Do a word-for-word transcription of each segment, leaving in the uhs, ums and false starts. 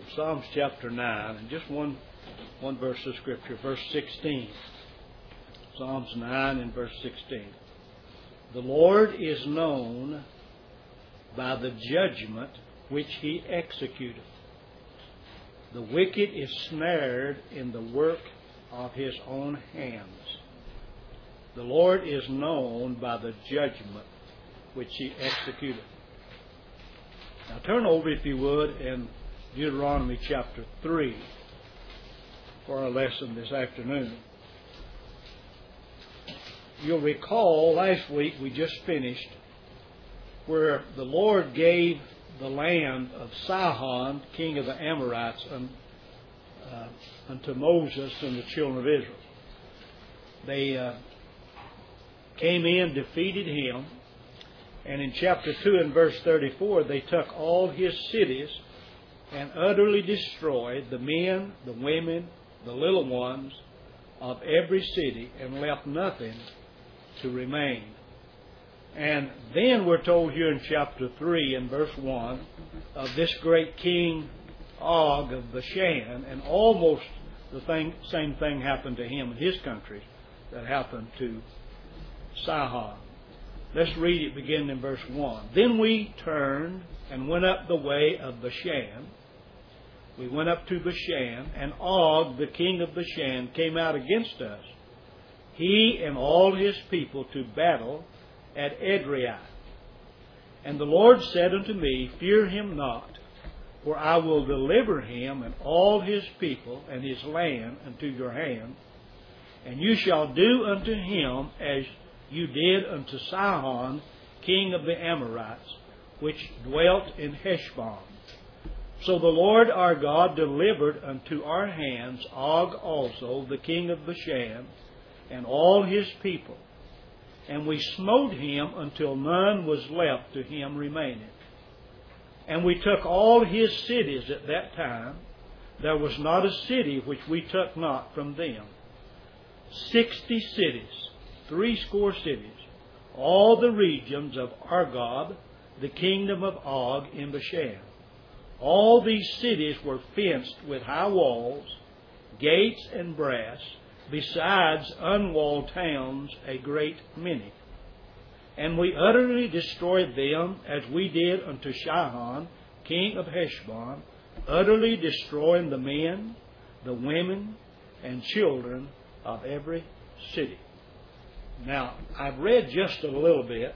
Psalms chapter nine, and just one, one verse of Scripture, verse sixteen. Psalms nine and verse sixteen. The Lord is known by the judgment which He executeth. The wicked is snared in the work of his own hands. The Lord is known by the judgment which He executeth. Now turn over, if you would, in Deuteronomy chapter three for our lesson this afternoon. You'll recall last week we just finished where the Lord gave the land of Sihon, king of the Amorites, un, uh, unto Moses and the children of Israel. They uh, came in, defeated him, and in chapter two and verse thirty-four, they took all his cities and utterly destroyed the men, the women, the little ones of every city, and left nothing to remain. And then we're told here in chapter three and verse one of this great king Og of Bashan, and almost the thing, same thing happened to him in his country that happened to Sihon. Let's read it beginning in verse one. Then we turned and went up the way of Bashan. We went up to Bashan, and Og, the king of Bashan, came out against us, he and all his people, to battle at Edrei. And the Lord said unto me, Fear him not, for I will deliver him and all his people and his land unto your hand, and you shall do unto him as you did unto Sihon, king of the Amorites, which dwelt in Heshbon. So the Lord our God delivered unto our hands Og also, the king of Bashan, and all his people. And we smote him until none was left to him remaining. And we took all his cities at that time. There was not a city which we took not from them. Sixty cities, threescore cities, all the regions of Argob, the kingdom of Og in Bashan. All these cities were fenced with high walls, gates and brass, besides unwalled towns a great many. And we utterly destroyed them as we did unto Sihon, king of Heshbon, utterly destroying the men, the women, and children of every city. Now, I've read just a little bit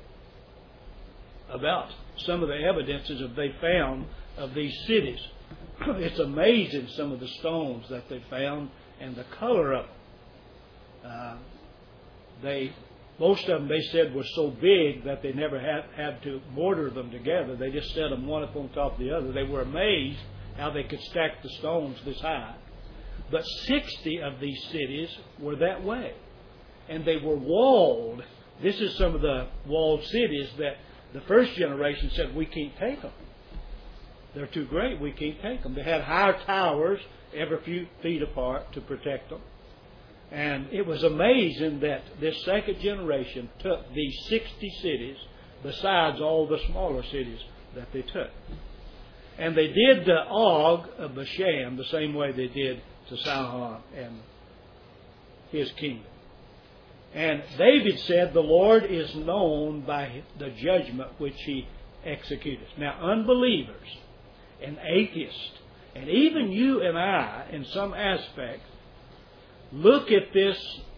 about some of the evidences that they found of these cities. It's amazing, some of the stones that they found and the color of them. Uh, they, most of them, they said, were so big that they never had, had to mortar them together. They just set them one up on top of the other. They were amazed how they could stack the stones this high. But sixty of these cities were that way. And they were walled. This is some of the walled cities that the first generation said, we can't take them. They're too great. We can't take them. They had higher towers every few feet apart to protect them. And it was amazing that this second generation took these sixty cities besides all the smaller cities that they took. And they did to Og of Bashan the same way they did to Sihon and his kingdom. And David said, the Lord is known by the judgment which He executeth. Now, unbelievers and atheists, and even you and I, in some aspect, look at this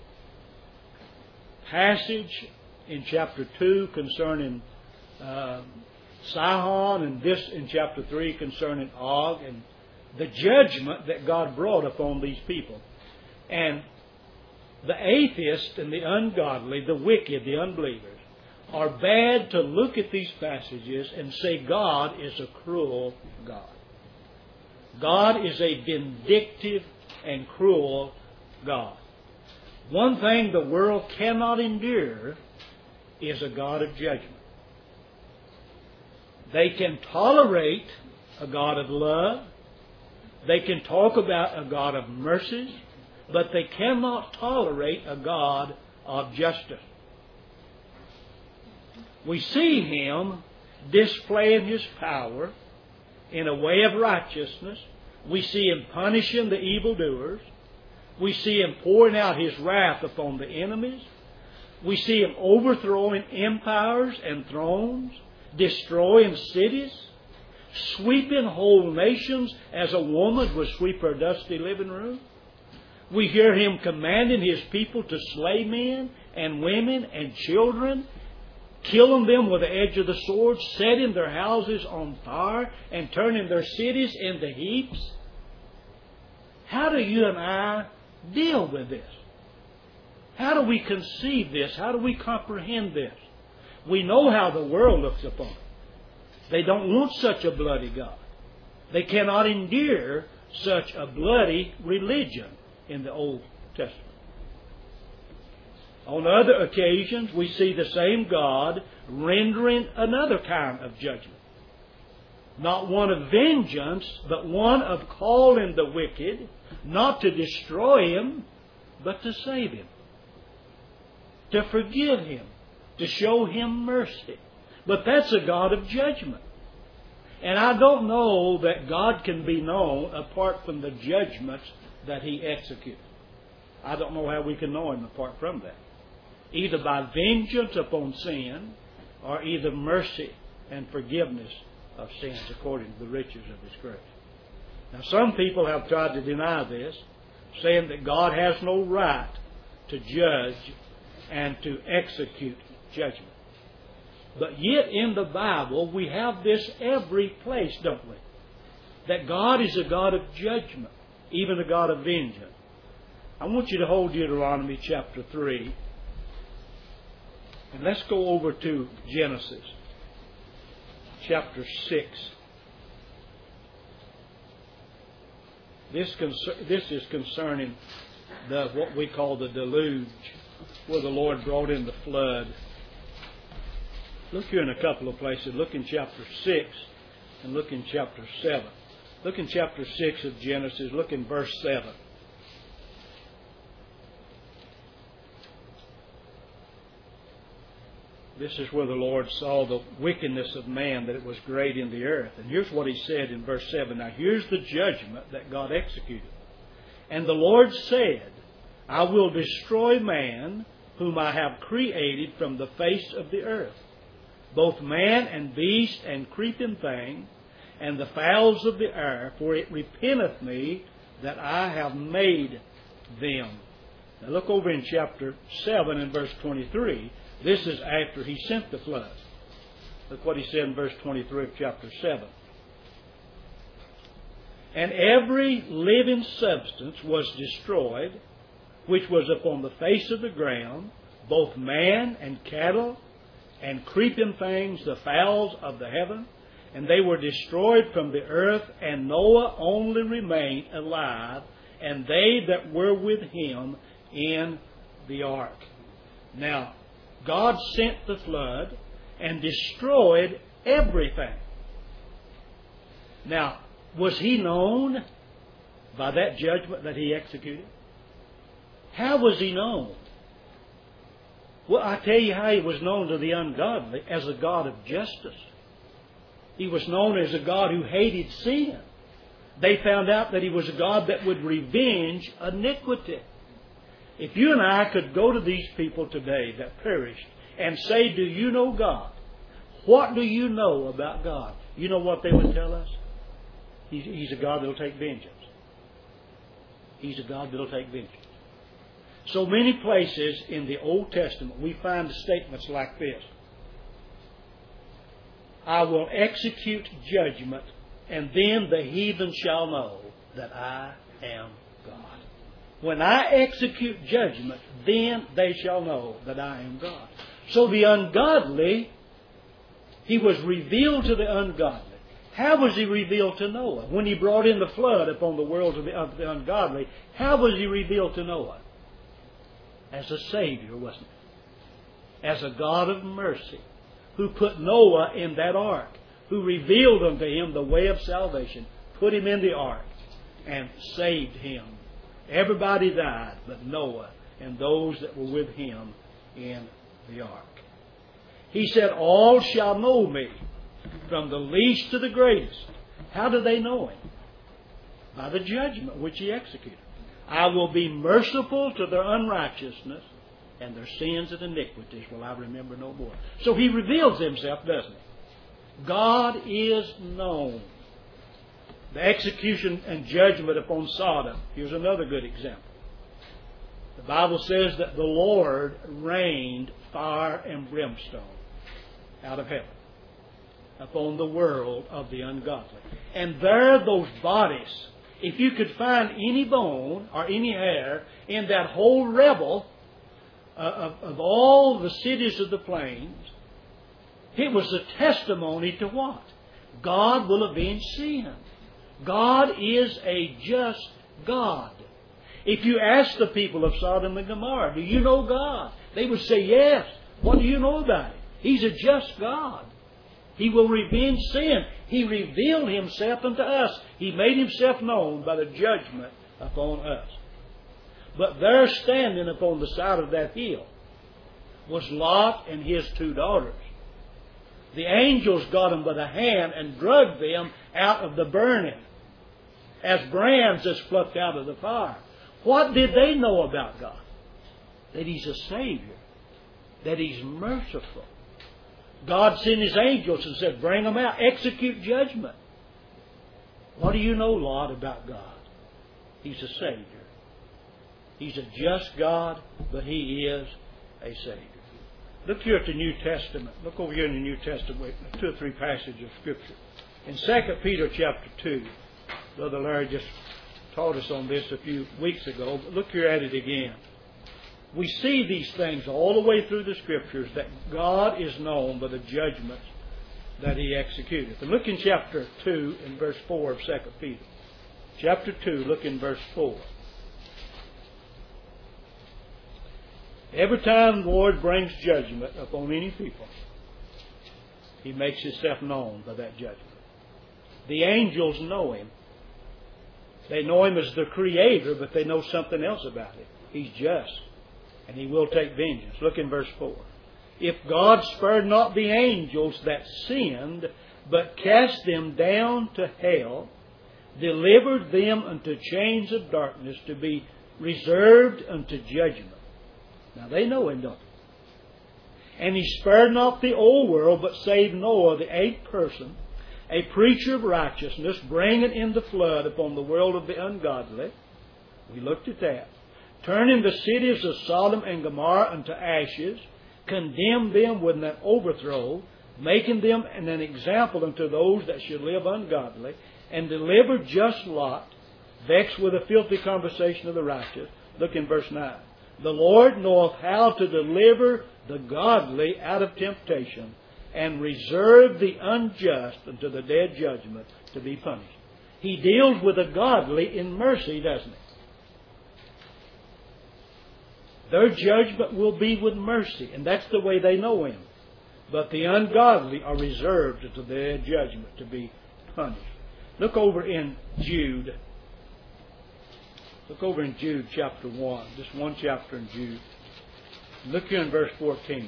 passage in chapter two concerning uh, Sihon, and this in chapter three concerning Og, and the judgment that God brought upon these people. And the atheists and the ungodly, the wicked, the unbelievers, are bad to look at these passages and say God is a cruel God. God is a vindictive and cruel God. One thing the world cannot endure is a God of judgment. They can tolerate a God of love. They can talk about a God of mercy, but they cannot tolerate a God of justice. We see Him displaying His power in a way of righteousness, We see Him punishing the evildoers. We see Him pouring out His wrath upon the enemies. We see Him overthrowing empires and thrones, destroying cities, sweeping whole nations as a woman would sweep her dusty living room. We hear Him commanding His people to slay men and women and children, killing them with the edge of the sword, setting their houses on fire, and turning their cities into heaps. How do you and I deal with this? How do we conceive this? How do we comprehend this? We know how the world looks upon it. They don't want such a bloody God. They cannot endure such a bloody religion in the Old Testament. On other occasions, we see the same God rendering another kind of judgment. Not one of vengeance, but one of calling the wicked, not to destroy him, but to save him, to forgive him, to show him mercy. But that's a God of judgment. And I don't know that God can be known apart from the judgments that He executes. I don't know how we can know Him apart from that. Either by vengeance upon sin, or either mercy and forgiveness of sins according to the riches of His grace. Now, some people have tried to deny this, saying that God has no right to judge and to execute judgment. But yet in the Bible we have this every place, don't we? That God is a God of judgment, even a God of vengeance. I want you to hold Deuteronomy chapter three. And let's go over to Genesis chapter six. This, concer- this is concerning the what we call the deluge, where the Lord brought in the flood. Look here in a couple of places. Look in chapter six and look in chapter seven. Look in chapter six of Genesis. Look in verse seven. This is where the Lord saw the wickedness of man, that it was great in the earth. And here's what He said in verse seven. Now here's the judgment that God executed. And the Lord said, I will destroy man whom I have created from the face of the earth, both man and beast and creeping thing, and the fowls of the air, for it repenteth me that I have made them. Now look over in chapter seven and verse twenty-three. This is after He sent the flood. Look what He said in verse twenty-three of chapter seven. And every living substance was destroyed, which was upon the face of the ground, both man and cattle, and creeping things, the fowls of the heaven, and they were destroyed from the earth, and Noah only remained alive, and they that were with him in the ark. Now, God sent the flood and destroyed everything. Now, was He known by that judgment that He executed? How was He known? Well, I tell you how He was known to the ungodly, as a God of justice. He was known as a God who hated sin. They found out that He was a God that would revenge iniquity. If you and I could go to these people today that perished and say, do you know God? What do you know about God? You know what they would tell us? He's, he's a God that will take vengeance. He's a God that will take vengeance. So many places in the Old Testament we find statements like this. I will execute judgment, and then the heathen shall know that I am God. When I execute judgment, then they shall know that I am God. So the ungodly, He was revealed to the ungodly. How was He revealed to Noah? When He brought in the flood upon the world of the, of the ungodly, how was He revealed to Noah? As a Savior, wasn't it? As a God of mercy, who put Noah in that ark, who revealed unto him the way of salvation, put him in the ark, and saved him. Everybody died but Noah and those that were with him in the ark. He said, all shall know me, from the least to the greatest. How do they know Him? by the judgment which he executed. I will be merciful to their unrighteousness, and their sins and iniquities will I remember no more. So he reveals himself, doesn't he? God is known. The execution and judgment upon Sodom. Here's another good example. The Bible says that the Lord rained fire and brimstone out of heaven upon the world of the ungodly. And there those bodies, if you could find any bone or any hair in that whole rubble uh, of, of all the cities of the plains, it was a testimony to what? God will avenge sin. God is a just God. If you ask the people of Sodom and Gomorrah, do you know God? They would say, yes. What do you know about Him? He's a just God. He will revenge sin. He revealed Himself unto us. He made Himself known by the judgment upon us. But there standing upon the side of that hill was Lot and his two daughters. The angels got them by the hand and dragged them out of the burning as brands that's plucked out of the fire. What did they know about God? That He's a Savior. That He's merciful. God sent His angels and said, bring them out. Execute judgment. What do you know, Lot, about God? He's a Savior. He's a just God, but He is a Savior. Look here at the New Testament. Look over here in the New Testament. Two or three passages of Scripture. In Second Peter chapter two, Brother Larry just taught us on this a few weeks ago, but look here at it again. We see these things all the way through the Scriptures, that God is known by the judgments that He executed. And look in chapter two and verse four of Second Peter. Chapter two, look in verse four. Every time the Lord brings judgment upon any people, He makes Himself known by that judgment. The angels know Him. They know Him as the Creator, but they know something else about Him. He's just, and He will take vengeance. Look in verse four. If God spared not the angels that sinned, but cast them down to hell, delivered them unto chains of darkness to be reserved unto judgment. Now they know Him, don't they? And He spared not the old world, but saved Noah, the eighth person, a preacher of righteousness, bringing in the flood upon the world of the ungodly. We looked at that. Turning the cities of Sodom and Gomorrah unto ashes, condemned them with an overthrow, making them an example unto those that should live ungodly, and delivered just Lot, vexed with the filthy conversation of the righteous. Look in verse nine. The Lord knoweth how to deliver the godly out of temptation, and reserve the unjust unto the day of judgment to be punished. He deals with the godly in mercy, doesn't He? Their judgment will be with mercy, and that's the way they know Him. But the ungodly are reserved unto the day of judgment to be punished. Look over in Jude. Look over in Jude chapter one. Just one chapter in Jude. Look here in verse fourteen.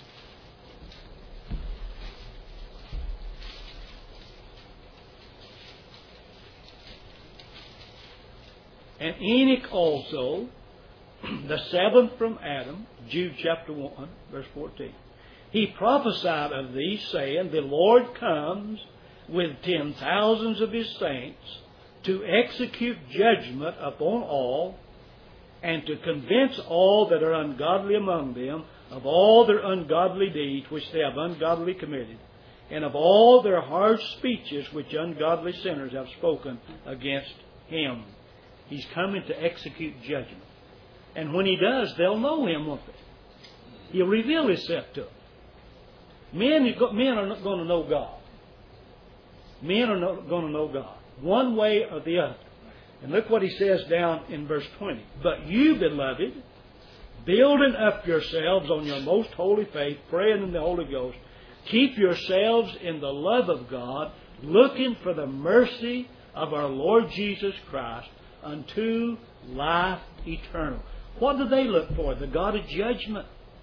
And Enoch also, the seventh from Adam, Jude chapter one, verse fourteen. He prophesied of these, saying, the Lord comes with ten thousands of His saints to execute judgment upon all, and to convince all that are ungodly among them of all their ungodly deeds which they have ungodly committed, and of all their harsh speeches which ungodly sinners have spoken against Him. He's coming to execute judgment. And when He does, they'll know Him, won't they? He'll reveal Himself to them. Men, men are not going to know God. Men are not going to know God. One way or the other. And look what He says down in verse twenty. But you, beloved, building up yourselves on your most holy faith, praying in the Holy Ghost, keep yourselves in the love of God, looking for the mercy of our Lord Jesus Christ unto life eternal. What do they look for? The God of judgment.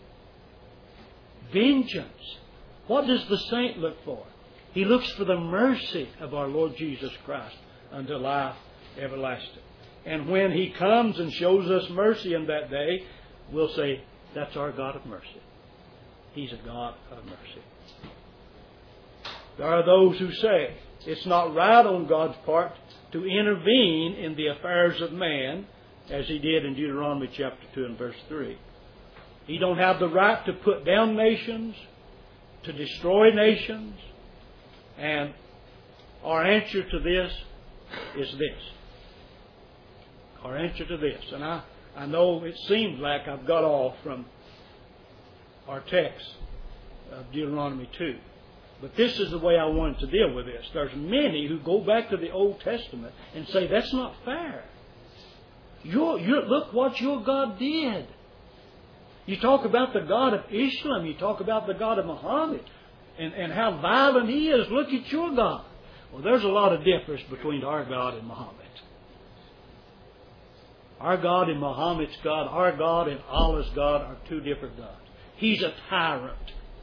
Vengeance. What does the saint look for? He looks for the mercy of our Lord Jesus Christ unto life everlasting. And when He comes and shows us mercy in that day, we'll say, that's our God of mercy. He's a God of mercy. There are those who say it's not right on God's part to intervene in the affairs of man, as He did in Deuteronomy chapter two and verse three. He don't have the right to put down nations, to destroy nations. And our answer to this is this. Our answer to this. And I, I know it seems like I've got off from our text of Deuteronomy two. But this is the way I wanted to deal with this. There's many who go back to the Old Testament and say, that's not fair. Your, your, look what your God did. You talk about the God of Islam. You talk about the God of Muhammad. And, and how violent he is. Look at your God. Well, there's a lot of difference between our God and Muhammad. Our God and Muhammad's God, our God and Allah's God are two different gods. He's a tyrant.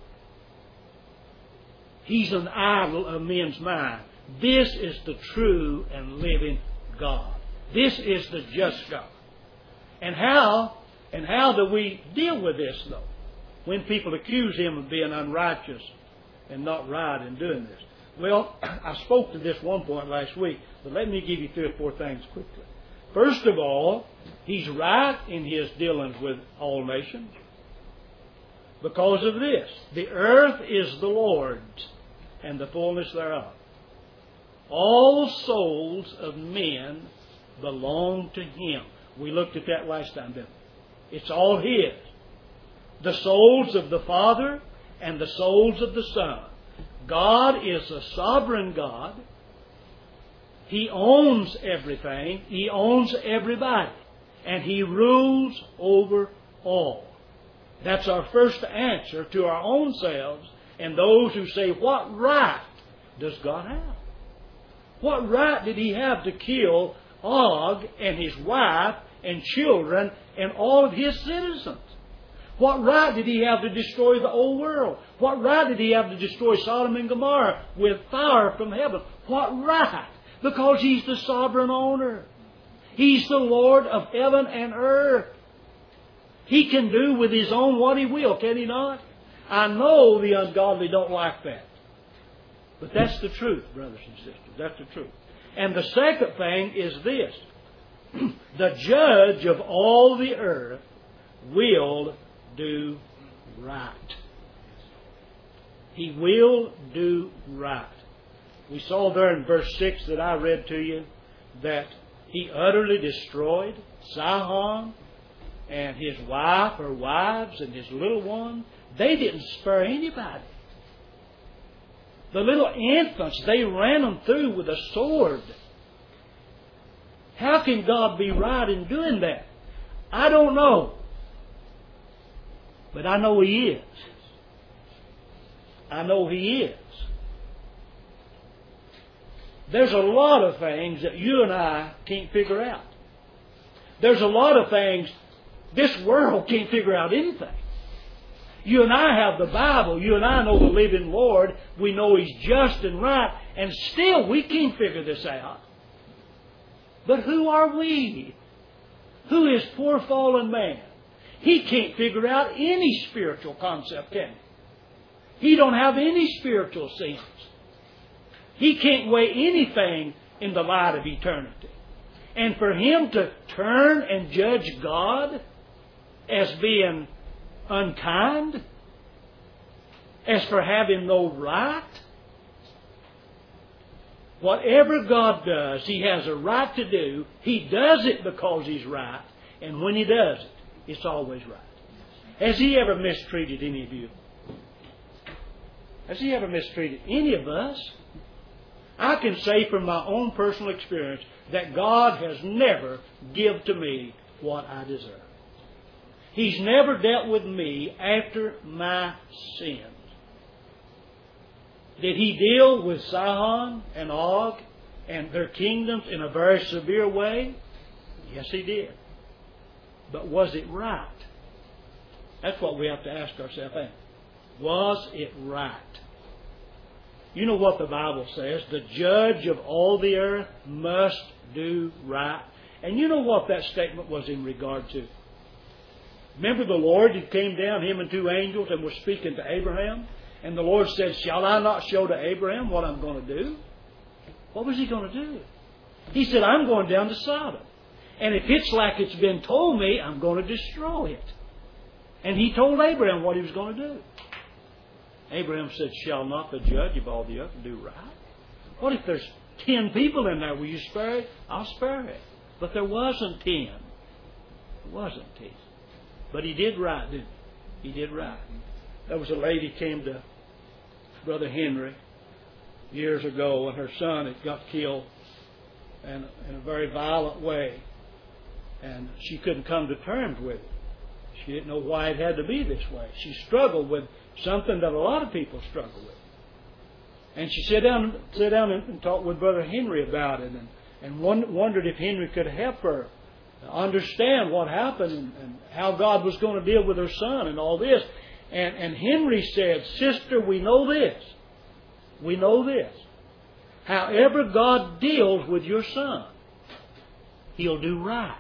He's an idol of men's mind. This is the true and living God. This is the just God. And how, and how do we deal with this, though? When people accuse Him of being unrighteous and not right in doing this. Well, I spoke to this one point last week, but let me give you three or four things quickly. First of all, He's right in His dealings with all nations. Because of this, the earth is the Lord's, and the fullness thereof. All souls of men belong to Him. We looked at that last time, didn't we? It's all His. The souls of the Father and the souls of the Son. God is a sovereign God. He owns everything. He owns everybody. And He rules over all. That's our first answer to our own selves and those who say, what right does God have? What right did He have to kill Og and his wife and children and all of His citizens? What right did He have to destroy the whole world? What right did He have to destroy Sodom and Gomorrah with fire from heaven? What right? Because He's the sovereign owner. He's the Lord of heaven and earth. He can do with His own what He will, can He not? I know the ungodly don't like that. But that's the truth, brothers and sisters. That's the truth. And the second thing is this. The judge of all the earth will do right. He will do right. We saw there in verse six that I read to you that He utterly destroyed Sihon and his wife or wives and his little one. They didn't spare anybody. The little infants, they ran them through with a sword. How can God be right in doing that? I don't know. But I know He is. I know He is. There's a lot of things that you and I can't figure out. There's a lot of things this world can't figure out anything. You and I have the Bible. You and I know the living Lord. We know He's just and right. And still we can't figure this out. But who are we? Who is poor fallen man? He can't figure out any spiritual concept, can he? He don't have any spiritual sense. He can't weigh anything in the light of eternity. And for Him to turn and judge God as being unkind, as for having no right, whatever God does, He has a right to do. He does it because He's right. And when He does it, it's always right. Has He ever mistreated any of you? Has He ever mistreated any of us? I can say from my own personal experience that God has never given to me what I deserve. He's never dealt with me after my sins. Did He deal with Sihon and Og and their kingdoms in a very severe way? Yes, He did. But was it right? That's what we have to ask ourselves. Was it right? You know what the Bible says? The judge of all the earth must do right. And you know what that statement was in regard to? Remember the Lord that came down, Him and two angels, and was speaking to Abraham? And the Lord said, shall I not show to Abraham what I'm going to do? What was He going to do? He said, I'm going down to Sodom. And if it's like it's been told me, I'm going to destroy it. And He told Abraham what He was going to do. Abraham said, shall not the judge of all the earth do right? What if there's ten people in there? Will you spare it? I'll spare it. But there wasn't ten. There wasn't ten. But he did right, didn't he? He did right. There was a lady came to Brother Henry years ago, and her son had got killed in, in a very violent way. And she couldn't come to terms with it. She didn't know why it had to be this way. She struggled with something that a lot of people struggle with. And she sat down, sat down and, and talked with Brother Henry about it, and, and wondered if Henry could help her understand what happened and, and how God was going to deal with her son and all this. And, and Henry said, sister, we know this. We know this. However God deals with your son, He'll do right.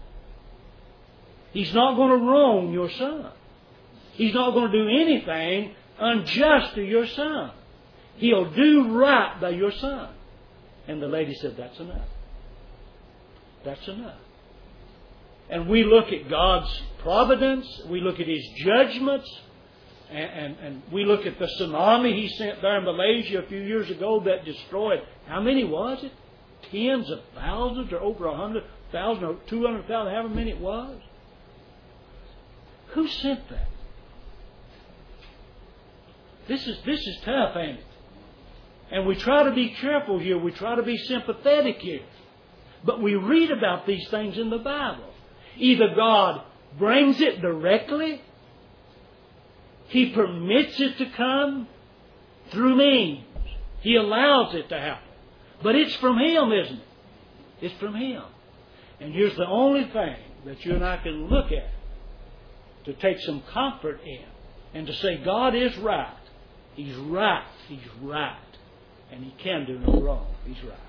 He's not going to wrong your son. He's not going to do anything unjust to your son. He'll do right by your son. And the lady said, that's enough. That's enough. And we look at God's providence. We look at His judgments. And, and, and we look at the tsunami He sent there in Malaysia a few years ago that destroyed, how many was it? Tens of thousands or over a hundred thousand or two hundred thousand, however many it was. Who sent that? This is, this is tough, ain't it? And we try to be careful here. We try to be sympathetic here. But we read about these things in the Bible. Either God brings it directly, He permits it to come through means. He allows it to happen. But it's from Him, isn't it? It's from Him. And here's the only thing that you and I can look at to take some comfort in and to say God is right. He's right. He's right. And He can do no wrong. He's right.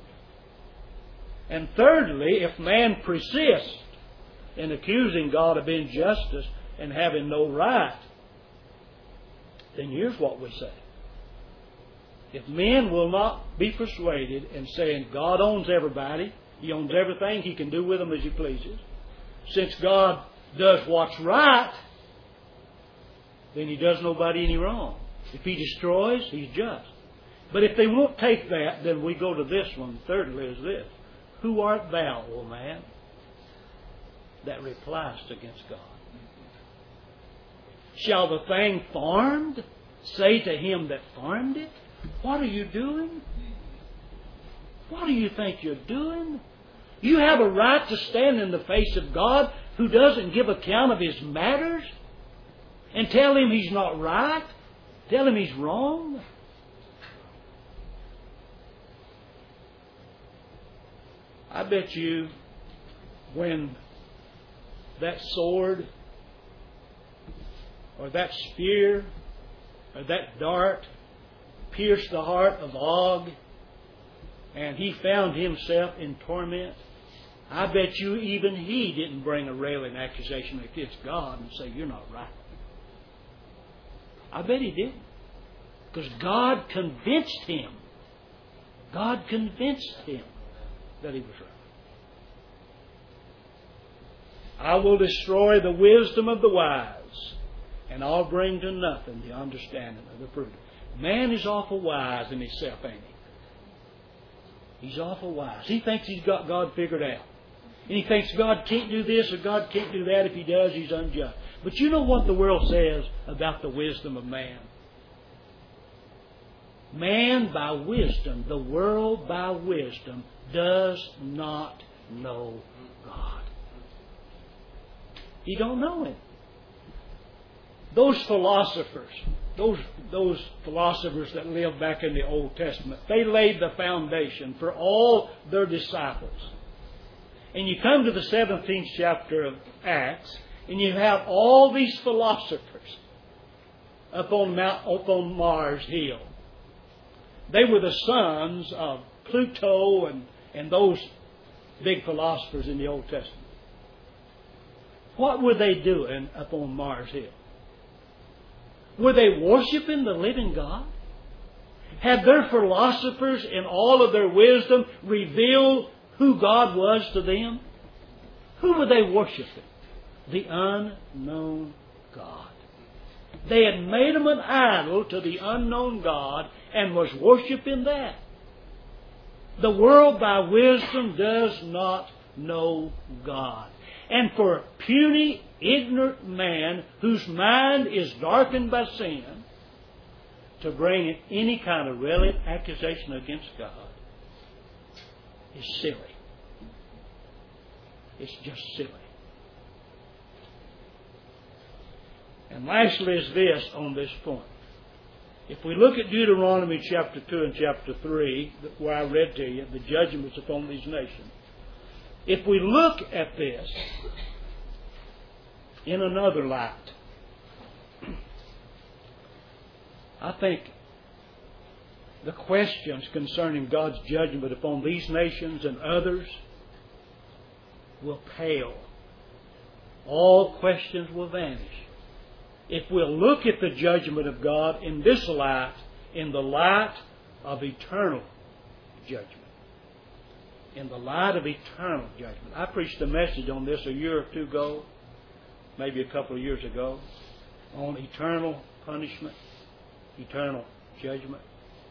And thirdly, if man persists in accusing God of injustice and having no right, then here's what we say. If men will not be persuaded in saying God owns everybody, He owns everything, He can do with them as He pleases, since God does what's right, then He does nobody any wrong. If He destroys, He's just. But if they won't take that, then we go to this one. Thirdly is this. Who art thou, O man, that repliest against God? Shall the thing formed say to him that formed it, what are you doing? What do you think you're doing? You have a right to stand in the face of God who doesn't give account of His matters and tell Him He's not right? Tell Him He's wrong? I bet you when that sword or that spear or that dart pierced the heart of Og and he found himself in torment, I bet you even he didn't bring a railing accusation against God and say, you're not right. I bet he didn't. Because God convinced him. God convinced him that he was right. I will destroy the wisdom of the wise, and I'll bring to nothing the understanding of the prudent. Man is awful wise in himself, ain't he? He's awful wise. He thinks he's got God figured out. And he thinks God can't do this or God can't do that. If He does, He's unjust. But you know what the world says about the wisdom of man? Man by wisdom, the world by wisdom, does not know God. He don't know Him. Those philosophers, those, those philosophers that lived back in the Old Testament, they laid the foundation for all their disciples. And you come to the seventeenth chapter of Acts, and you have all these philosophers up on Mount, up on Mars Hill. They were the sons of Pluto and, and those big philosophers in the Old Testament. What were they doing up on Mars Hill? Were they worshiping the living God? Had their philosophers in all of their wisdom revealed who God was to them? Who were they worshiping? The unknown God. They had made him an idol to the unknown God and was worshiping that. The world by wisdom does not know God. And for a puny, ignorant man whose mind is darkened by sin to bring any kind of relevant accusation against God is silly. It's just silly. And lastly is this on this point. If we look at Deuteronomy chapter two and chapter three, where I read to you, the judgments upon these nations, if we look at this in another light, I think the questions concerning God's judgment upon these nations and others will pale. All questions will vanish if we'll look at the judgment of God in this light, in the light of eternal judgment. In the light of eternal judgment. I preached a message on this a year or two ago, maybe a couple of years ago, on eternal punishment, eternal judgment.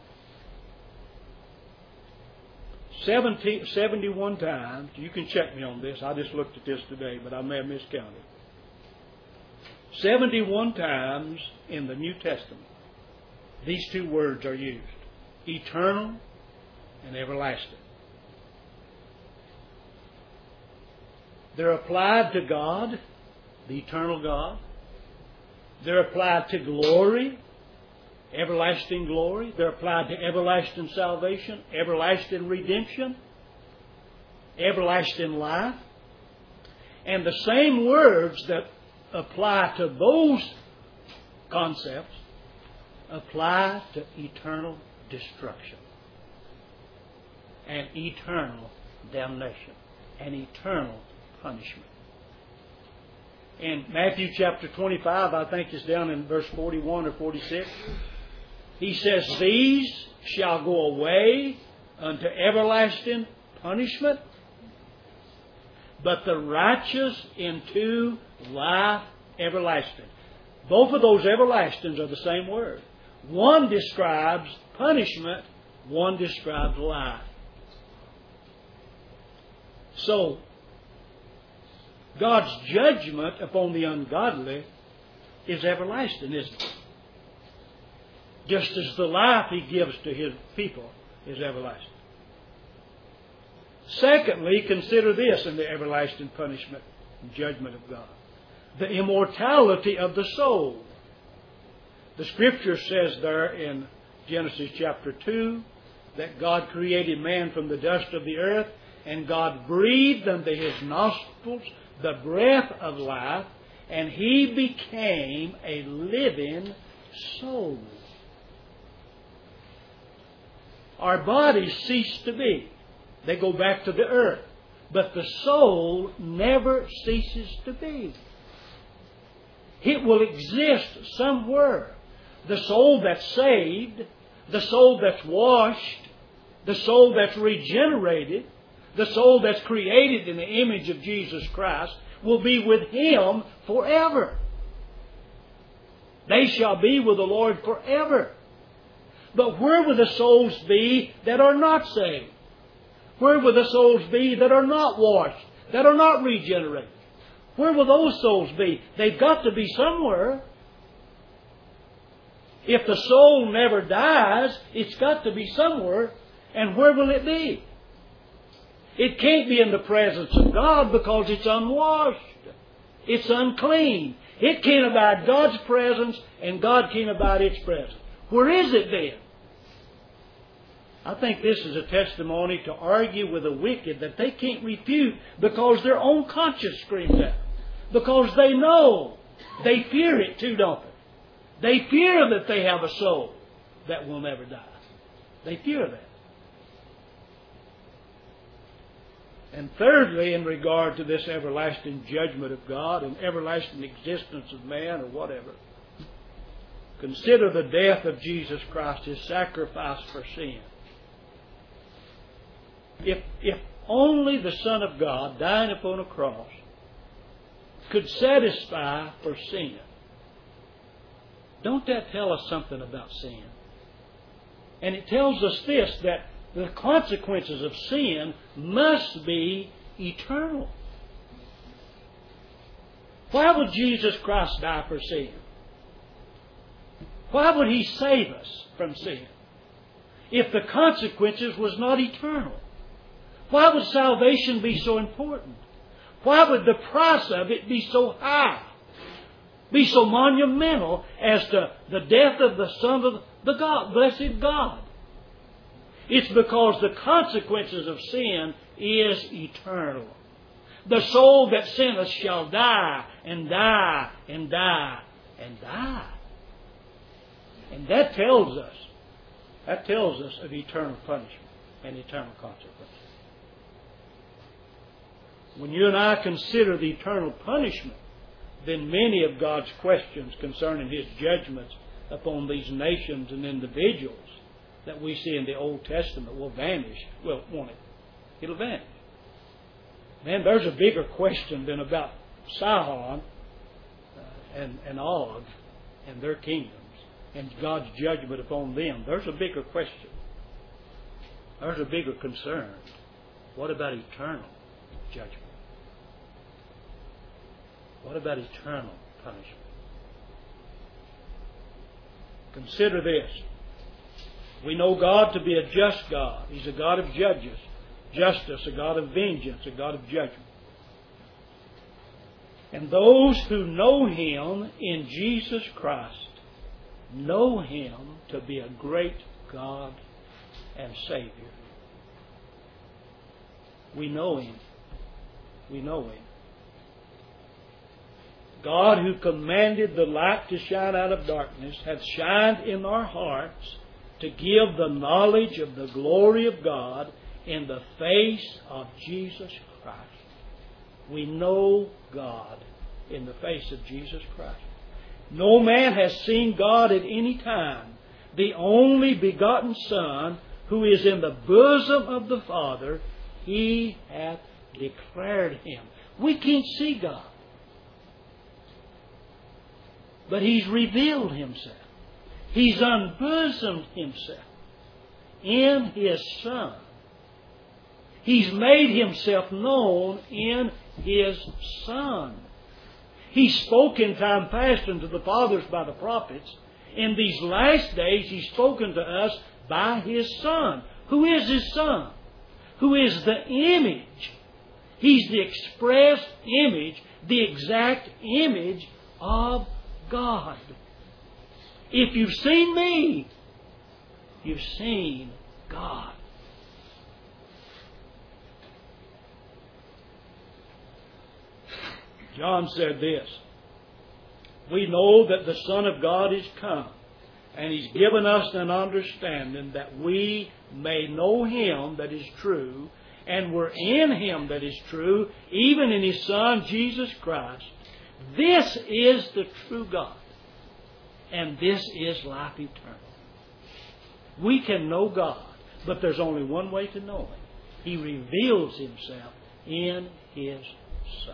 seventy, seventy-one times, you can check me on this, I just looked at this today, but I may have miscounted. seventy-one times in the New Testament, these two words are used. Eternal and everlasting. They're applied to God, the eternal God. They're applied to glory, everlasting glory. They're applied to everlasting salvation, everlasting redemption, everlasting life. And the same words that apply to those concepts apply to eternal destruction and eternal damnation and eternal punishment. In Matthew chapter twenty-five, I think it's down in verse forty-one or forty-six, he says, "These shall go away unto everlasting punishment, but the righteous into life everlasting." Both of those everlastings are the same word. One describes punishment, one describes life. So, God's judgment upon the ungodly is everlasting, isn't it? Just as the life He gives to His people is everlasting. Secondly, consider this in the everlasting punishment and judgment of God. The immortality of the soul. The Scripture says there in Genesis chapter two that God created man from the dust of the earth, and God breathed unto his nostrils the breath of life, and he became a living soul. Our bodies cease to be. They go back to the earth. But the soul never ceases to be. It will exist somewhere. The soul that's saved, the soul that's washed, the soul that's regenerated, the soul that's created in the image of Jesus Christ will be with Him forever. They shall be with the Lord forever. But where will the souls be that are not saved? Where will the souls be that are not washed, that are not regenerated? Where will those souls be? They've got to be somewhere. If the soul never dies, it's got to be somewhere. And where will it be? It can't be in the presence of God because it's unwashed. It's unclean. It can't abide God's presence, and God can't abide its presence. Where is it then? I think this is a testimony to argue with the wicked that they can't refute because their own conscience screams out. Because they know. They fear it too, don't they? They fear that they have a soul that will never die. They fear that. And thirdly, in regard to this everlasting judgment of God and everlasting existence of man or whatever, consider the death of Jesus Christ, His sacrifice for sin. If, if only the Son of God dying upon a cross could satisfy for sin, don't that tell us something about sin? And it tells us this, that the consequences of sin must be eternal. Why would Jesus Christ die for sin? Why would He save us from sin if the consequences was not eternal? Why would salvation be so important? Why would the price of it be so high? Be so monumental as to the death of the Son of the God, blessed God? It's because the consequences of sin is eternal. The soul that sinneth shall die and die and die and die. And that tells us, that tells us of eternal punishment and eternal consequences. When you and I consider the eternal punishment, then many of God's questions concerning His judgments upon these nations and individuals that we see in the Old Testament will vanish. Well, won't it? It'll vanish. Man, there's a bigger question than about Sihon uh, and, and Og and their kingdoms and God's judgment upon them. There's a bigger question. There's a bigger concern. What about eternal judgment? What about eternal punishment? Consider this. We know God to be a just God. He's a God of judges, justice, a God of vengeance, a God of judgment. And those who know Him in Jesus Christ know Him to be a great God and Savior. We know Him. We know Him. God, who commanded the light to shine out of darkness, hath shined in our hearts to give the knowledge of the glory of God in the face of Jesus Christ. We know God in the face of Jesus Christ. No man has seen God at any time. The only begotten Son, who is in the bosom of the Father, He hath declared Him. We can't see God, but He's revealed Himself. He's unbosomed Himself in His Son. He's made Himself known in His Son. He spoke in time past unto the fathers by the prophets. In these last days He's spoken to us by His Son. Who is His Son? Who is the image. He's the express image, the exact image of God. If you've seen me, you've seen God. John said this, we know that the Son of God is come, and He's given us an understanding that we may know Him that is true, and we're in Him that is true, even in His Son, Jesus Christ. This is the true God, and this is life eternal. We can know God, but there's only one way to know Him. He reveals Himself in His Son.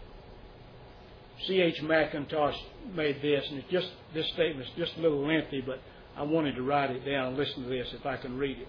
C H Mackintosh made this, and it's just this statement is just a little lengthy, but I wanted to write it down. Listen to this if I can read it.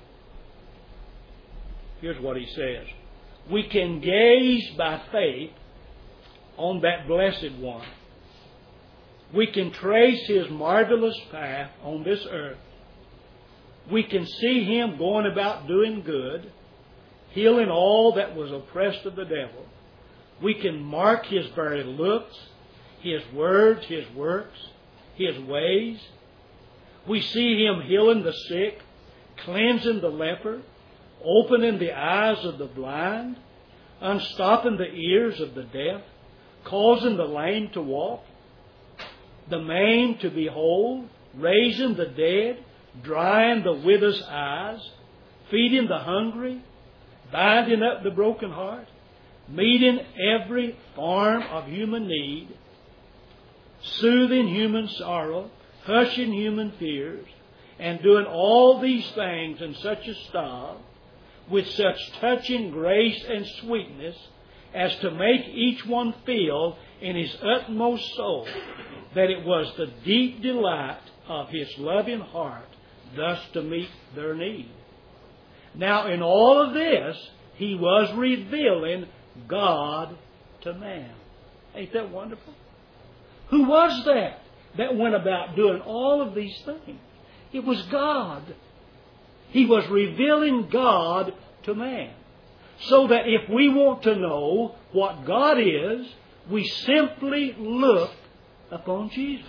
Here's what he says. We can gaze by faith on that blessed one. We can trace His marvelous path on this earth. We can see Him going about doing good, healing all that was oppressed of the devil. We can mark His very looks, His words, His works, His ways. We see Him healing the sick, cleansing the leper, opening the eyes of the blind, unstopping the ears of the deaf, causing the lame to walk, the maimed to behold, raising the dead, drying the widow's eyes, feeding the hungry, binding up the broken heart, meeting every form of human need, soothing human sorrow, hushing human fears, and doing all these things in such a style, with such touching grace and sweetness, as to make each one feel in his utmost soul that it was the deep delight of his loving heart thus to meet their need. Now, in all of this, he was revealing God to man. Ain't that wonderful? Who was that that went about doing all of these things? It was God. He was revealing God to man. So that if we want to know what God is, we simply look upon Jesus.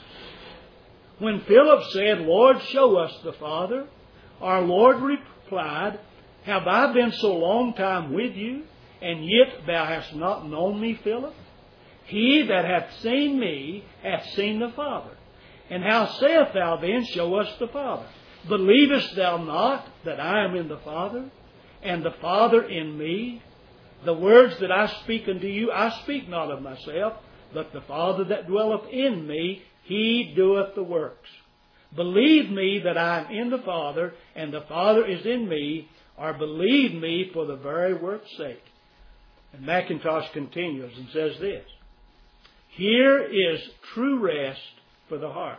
When Philip said, Lord, show us the Father, our Lord replied, Have I been so long time with you, and yet thou hast not known me, Philip? He that hath seen me hath seen the Father. And how sayest thou then, Show us the Father? Believest thou not that I am in the Father, and the Father in me? The words that I speak unto you, I speak not of myself, but the Father that dwelleth in me, He doeth the works. Believe me that I am in the Father, and the Father is in me, or believe me for the very work's sake. And Mackintosh continues and says this, Here is true rest for the heart.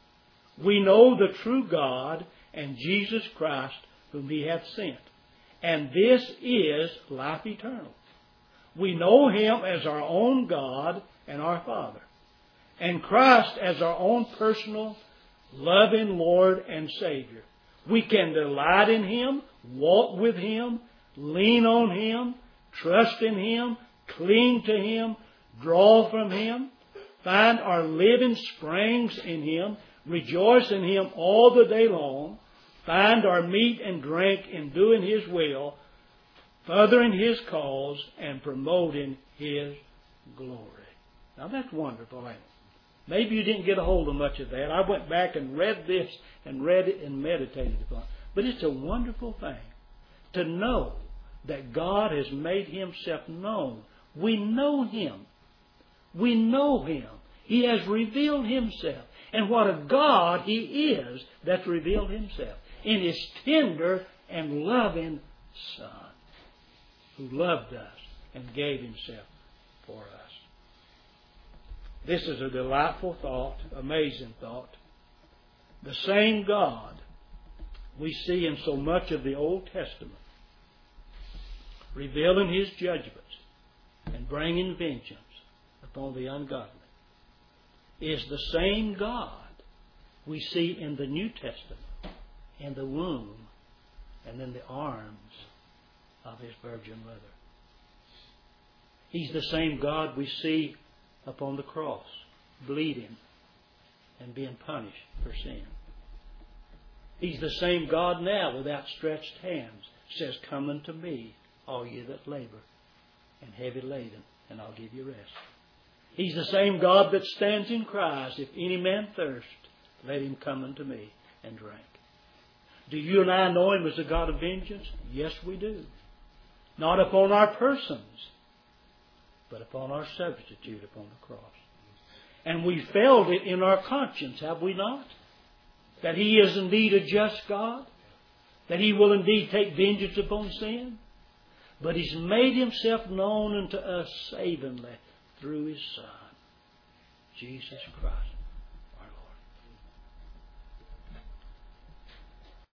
We know the true God and Jesus Christ whom He hath sent. And this is life eternal. We know Him as our own God and our Father, and Christ as our own personal, loving Lord and Savior. We can delight in Him, walk with Him, lean on Him, trust in Him, cling to Him, draw from Him, find our living springs in Him, rejoice in Him all the day long, find our meat and drink in doing His will, furthering His cause, and promoting His glory. Now that's wonderful, ain't it? Maybe you didn't get a hold of much of that. I went back and read this and read it and meditated upon it. But it's a wonderful thing to know that God has made Himself known. We know Him. We know Him. He has revealed Himself. And what a God He is that's revealed Himself in His tender and loving Son, who loved us and gave Himself for us. This is a delightful thought, amazing thought. The same God we see in so much of the Old Testament, revealing His judgments and bringing vengeance upon the ungodly, is the same God we see in the New Testament, in the womb and in the arms of His Virgin Mother. He's the same God we see upon the cross, bleeding and being punished for sin. He's the same God now with outstretched hands, says, Come unto me, all ye that labor and heavy laden, and I'll give you rest. He's the same God that stands and cries, If any man thirst, let him come unto me and drink. Do you and I know Him as a God of vengeance? Yes, we do. Not upon our persons, but upon our substitute upon the cross. And we felt it in our conscience, have we not? That He is indeed a just God, that He will indeed take vengeance upon sin. But He's made Himself known unto us savingly through His Son, Jesus Christ.